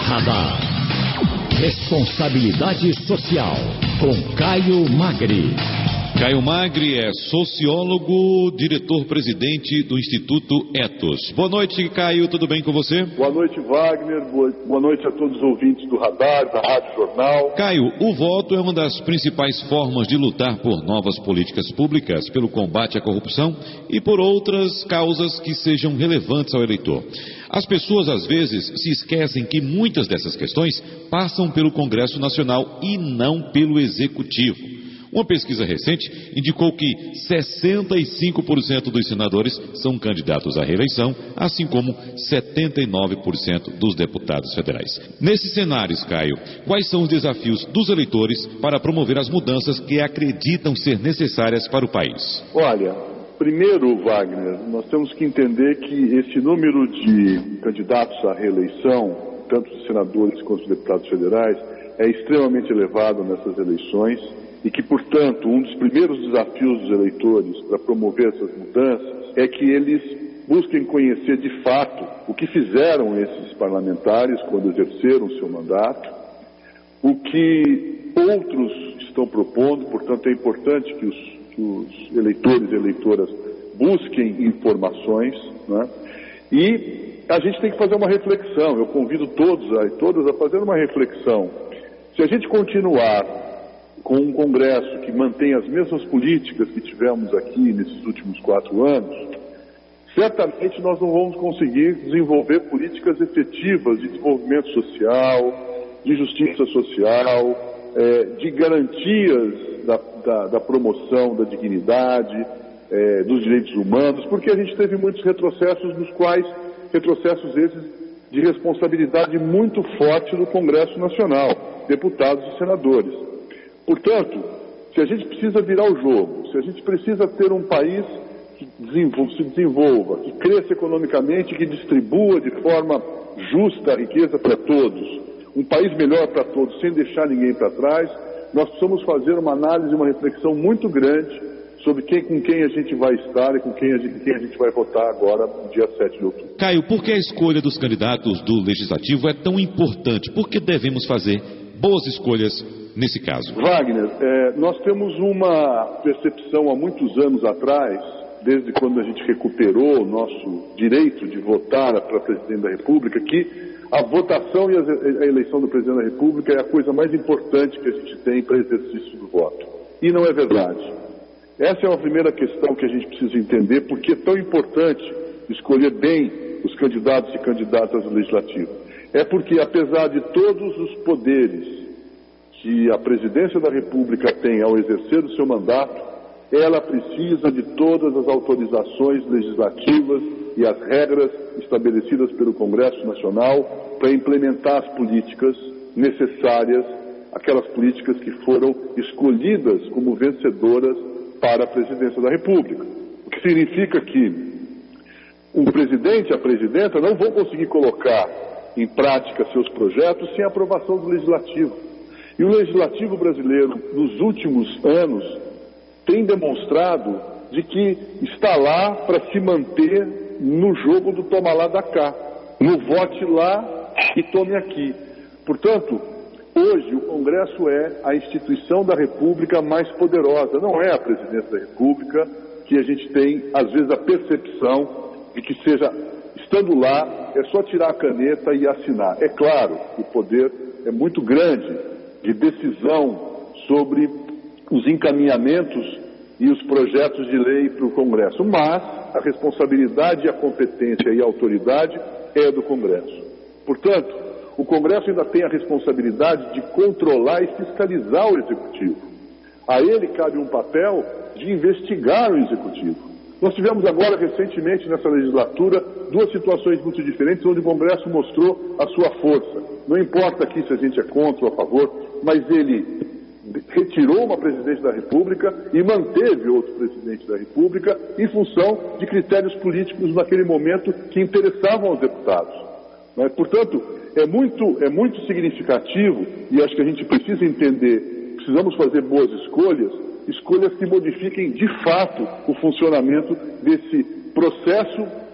Radar. Responsabilidade Social, com Caio Magri. Caio Magri é sociólogo, diretor-presidente do Instituto Ethos. Boa noite, Caio, tudo bem com você? Boa noite, Wagner. Boa noite a todos os ouvintes do Radar, da Rádio Jornal. Caio, o voto é uma das principais formas de lutar por novas políticas públicas, pelo combate à corrupção e por outras causas que sejam relevantes ao eleitor. As pessoas, às vezes, se esquecem que muitas dessas questões passam pelo Congresso Nacional e não pelo Executivo. Uma pesquisa recente indicou que 65% dos senadores são candidatos à reeleição, assim como 79% dos deputados federais. Nesses cenários, Caio, quais são os desafios dos eleitores para promover as mudanças que acreditam ser necessárias para o país? Olha, primeiro, Wagner, nós temos que entender que esse número de candidatos à reeleição, tanto de senadores quanto de deputados federais, é extremamente elevado nessas eleições. E que, portanto, um dos primeiros desafios dos eleitores para promover essas mudanças é que eles busquem conhecer de fato o que fizeram esses parlamentares quando exerceram seu mandato, o que outros estão propondo. Portanto, é importante que os eleitores e eleitoras busquem informações, né? E a gente tem que fazer uma reflexão. Eu convido todos e todas a fazer uma reflexão. Se a gente continuar com um Congresso que mantém as mesmas políticas que tivemos aqui nesses últimos 4 anos, certamente nós não vamos conseguir desenvolver políticas efetivas de desenvolvimento social, de justiça social, de garantias da promoção da dignidade, dos direitos humanos, porque a gente teve muitos retrocessos, retrocessos esses de responsabilidade muito forte do Congresso Nacional, deputados e senadores. Portanto, se a gente precisa virar o jogo, se a gente precisa ter um país que se desenvolva, que cresça economicamente, que distribua de forma justa a riqueza para todos, um país melhor para todos, sem deixar ninguém para trás, nós precisamos fazer uma análise, uma reflexão muito grande sobre com quem a gente vai estar e com quem a gente vai votar agora, no dia 7 de outubro. Caio, por que a escolha dos candidatos do Legislativo é tão importante? Por que devemos fazer boas escolhas nesse caso? Wagner, nós temos uma percepção há muitos anos atrás, desde quando a gente recuperou o nosso direito de votar para presidente da República, que a votação e a eleição do presidente da República é a coisa mais importante que a gente tem para exercício do voto. E não é verdade. Essa é a primeira questão que a gente precisa entender, porque é tão importante escolher bem os candidatos e candidatas ao Legislativo. É porque, apesar de todos os poderes que a presidência da República tem ao exercer o seu mandato, ela precisa de todas as autorizações legislativas e as regras estabelecidas pelo Congresso Nacional para implementar as políticas necessárias, aquelas políticas que foram escolhidas como vencedoras para a presidência da República. O que significa que o presidente e a presidenta não vão conseguir colocar em prática seus projetos sem a aprovação do Legislativo. E o Legislativo brasileiro, nos últimos anos, tem demonstrado de que está lá para se manter no jogo do toma lá da cá, no vote lá e tome aqui. Portanto, hoje o Congresso é a instituição da República mais poderosa, não é a presidência da República, que a gente tem, às vezes, a percepção de que seja, estando lá, é só tirar a caneta e assinar. É claro, o poder é muito grande de decisão sobre os encaminhamentos e os projetos de lei para o Congresso, mas a responsabilidade, a competência e a autoridade é do Congresso. Portanto, o Congresso ainda tem a responsabilidade de controlar e fiscalizar o Executivo. A ele cabe um papel de investigar o Executivo. Nós tivemos agora, recentemente, nessa legislatura, 2 situações muito diferentes, onde o Congresso mostrou a sua força. Não importa aqui se a gente é contra ou a favor, mas ele retirou uma presidente da República e manteve outro presidente da República em função de critérios políticos naquele momento que interessavam aos deputados. Portanto, é muito significativo, e acho que a gente precisa entender, precisamos fazer boas escolhas que modifiquem de fato o funcionamento desse processo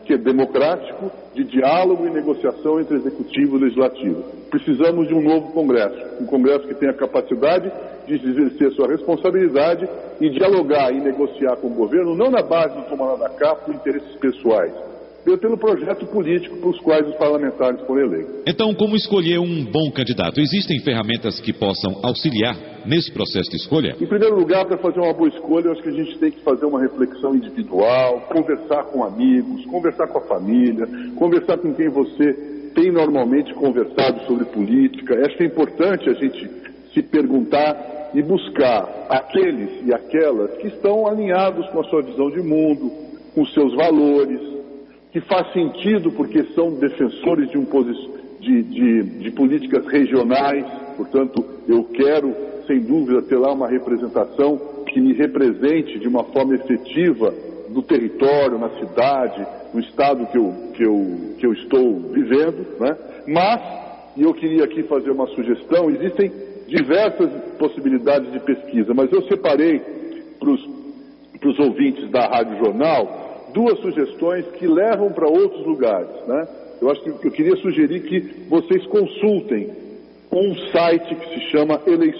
que é democrático, de diálogo e negociação entre executivo e legislativo. Precisamos de um novo Congresso, um Congresso que tenha capacidade de exercer sua responsabilidade e dialogar e negociar com o governo, não na base do tomar da cá por interesses pessoais, pelo projeto político para os quais os parlamentares foram eleitos. Então, como escolher um bom candidato? Existem ferramentas que possam auxiliar nesse processo de escolha? Em primeiro lugar, para fazer uma boa escolha, eu acho que a gente tem que fazer uma reflexão individual, conversar com amigos, conversar com a família, conversar com quem você tem normalmente conversado sobre política. Acho que é importante a gente se perguntar e buscar aqueles e aquelas que estão alinhados com a sua visão de mundo, com os seus valores, que faz sentido porque são defensores de políticas regionais. Portanto, eu quero, sem dúvida, ter lá uma representação que me represente de uma forma efetiva no território, na cidade, no estado que eu estou vivendo, né? Mas, e eu queria aqui fazer uma sugestão, existem diversas possibilidades de pesquisa, mas eu separei para os ouvintes da Rádio Jornal duas sugestões que levam para outros lugares, né? Eu acho que eu queria sugerir que vocês consultem um site que se chama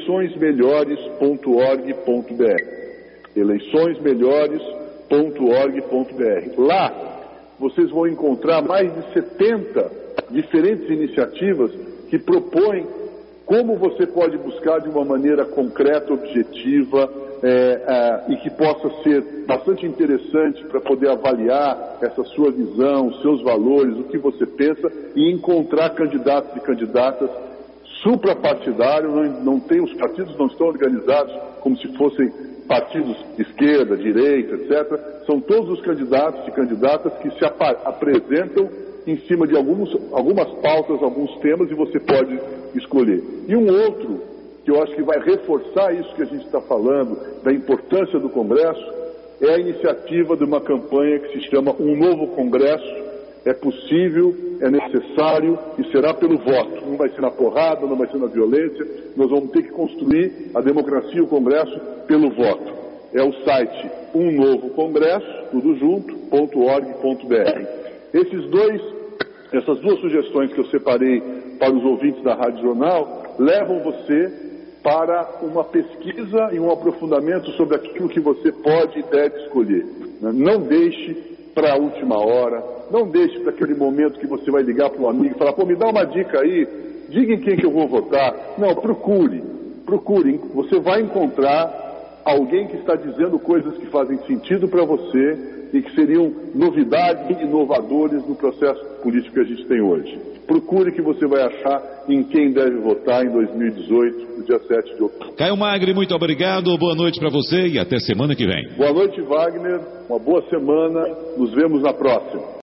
eleiçõesmelhores.org.br. eleiçõesmelhores.org.br. Lá vocês vão encontrar mais de 70 diferentes iniciativas que propõem como você pode buscar de uma maneira concreta, objetiva, e que possa ser bastante interessante para poder avaliar essa sua visão, os seus valores, o que você pensa, e encontrar candidatos e candidatas suprapartidários. Não tem, os partidos não estão organizados como se fossem partidos de esquerda, direita, etc. São todos os candidatos e candidatas que se apresentam em cima de algumas pautas, alguns temas, e você pode escolher. E um outro, que eu acho que vai reforçar isso que a gente está falando, da importância do Congresso, é a iniciativa de uma campanha que se chama Um Novo Congresso. É possível, é necessário e será pelo voto. Não vai ser na porrada, não vai ser na violência. Nós vamos ter que construir a democracia e o Congresso pelo voto. É o site umnovocongresso, tudo junto, .org.br. Essas duas sugestões que eu separei para os ouvintes da Rádio Jornal levam você para uma pesquisa e um aprofundamento sobre aquilo que você pode e deve escolher. Não deixe para a última hora, não deixe para aquele momento que você vai ligar para um amigo e falar, me dá uma dica aí, diga em quem que eu vou votar. Não, procure, você vai encontrar alguém que está dizendo coisas que fazem sentido para você e que seriam novidades inovadores no processo político que a gente tem hoje. Procure, que você vai achar em quem deve votar em 2018, no dia 7 de outubro. Caio Magri, muito obrigado, boa noite para você e até semana que vem. Boa noite, Wagner, uma boa semana, nos vemos na próxima.